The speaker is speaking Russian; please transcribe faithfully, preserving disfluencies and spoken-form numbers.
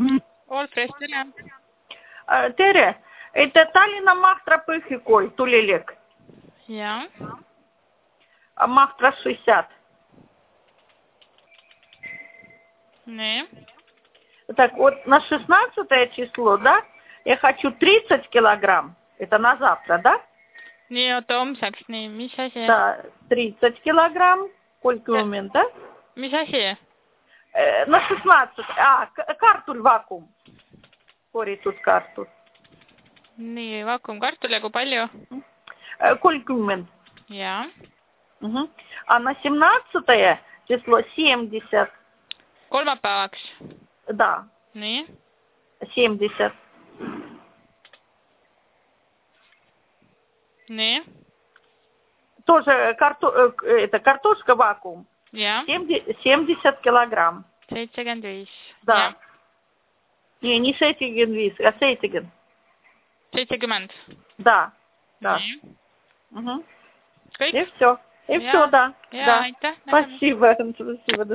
Allfresh, tere. tere, это Tallinna Mahtra põhikool, Tulilek. Ja. Mahtra шестьдесят. Nee. Так, вот на шестнадцатое число, да? Я хочу тридцать килограмм. Это на завтра, да? nii, oota homseks, nii, mis asi? Да, тридцать килограмм. Сколько момент, да? Mis asi? Э, на шестнадцать. А, картуль вакуум. Koritud kartul. nii, vaakumkartul ja kui palju? kolmkümmend. Jaa. Угу. А на семнадцатое число семьдесят. kolmapäevaks? Да. nii? семьдесят. nii? Тоже карто... это картошка вакуум. Jaa. семьдесят килограмм. seitsekümmend viis. Да. Не, не seitsekümmend viis, а seitsekümmend. seitsekümmend? Да. Да. nii? Угу. kõik? И все. И все, да. Jaa, Да. aitäh. Спасибо. Спасибо.